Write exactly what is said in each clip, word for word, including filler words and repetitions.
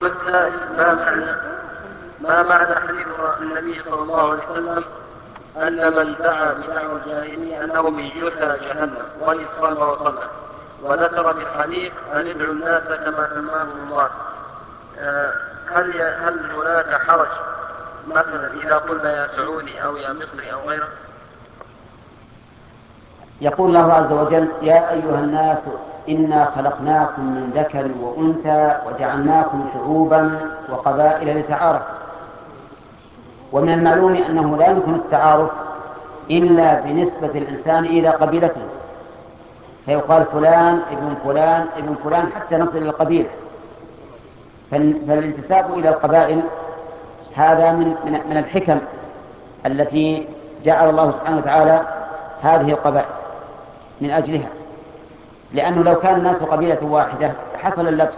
السائل ما معنى ما معنى حديث النبي صلى الله عليه وسلم أن من دعا بدعوى الجاهلية أنه من جثى جهنم وإن صام وصلى، وذكر في الحديث أن ادعوا الناس كما سماهم الله. آه، هل هل هناك حرج مثلا إذا قلنا يا سعودي أو يا مصري أو غيره؟ يقول الله عز وجل: يا أيها الناس إنا خلقناكم من ذكر وأنثى وجعلناكم شعوبا وقبائل لتعارفوا. ومن المعلوم أنه لا يمكن التعارف إلا بنسبة الإنسان إلى قبيلته، فيقال فلان ابن فلان ابن فلان حتى نصل إلى القبيلة. فالانتساب إلى القبائل هذا من من الحكم التي جعل الله سبحانه وتعالى هذه القبائل من أجلها، لأنه لو كان الناس قبيلة واحدة حصل اللبس.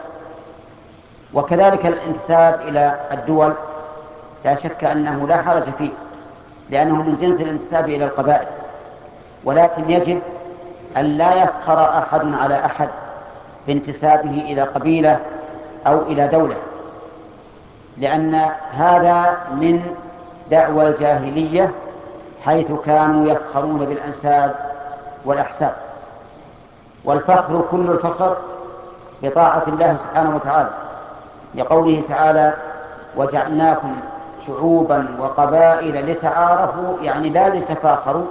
وكذلك الانتساب إلى الدول لا شك أنه لا حرج فيه، لأنه من جنس الانتساب إلى القبائل، ولكن يجب أن لا يفخر أحد على أحد بانتسابه إلى قبيلة أو إلى دولة، لأن هذا من دعوى الجاهلية، حيث كانوا يفخرون بالأنساب والأحساب. والفخر كل الفخر بطاعة الله سبحانه وتعالى، لقوله تعالى: وجعلناكم شعوبا وقبائل لتعارفوا، يعني لا لتفاخروا،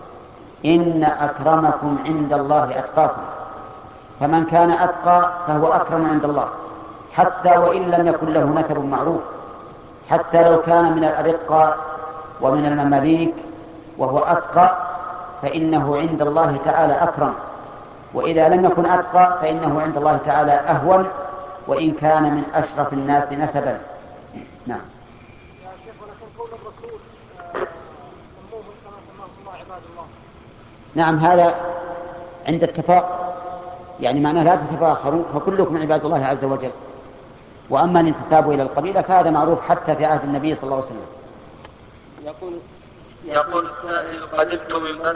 إن أكرمكم عند الله أتقاكم. فمن كان أتقى فهو أكرم عند الله، حتى وإن لم يكن له نسب معروف، حتى لو كان من الأرقة ومن المماليك وهو أتقى فإنه عند الله تعالى أكرم، وإذا لم يكن أتقى فإنه عند الله تعالى أهون، وإن كان من أشرف الناس نسبا. نعم. يا شيخ، ولكن قول الرسول سموهم كما سماهم الله عباد الله. نعم، هذا عند التفاخر، يعني معناه لا تتفاخروا فكلكم عباد الله عز وجل. وأما الانتساب إلى القبيلة فهذا معروف حتى في عهد النبي صلى الله عليه وسلم. يقول يقول السائل: قدمت من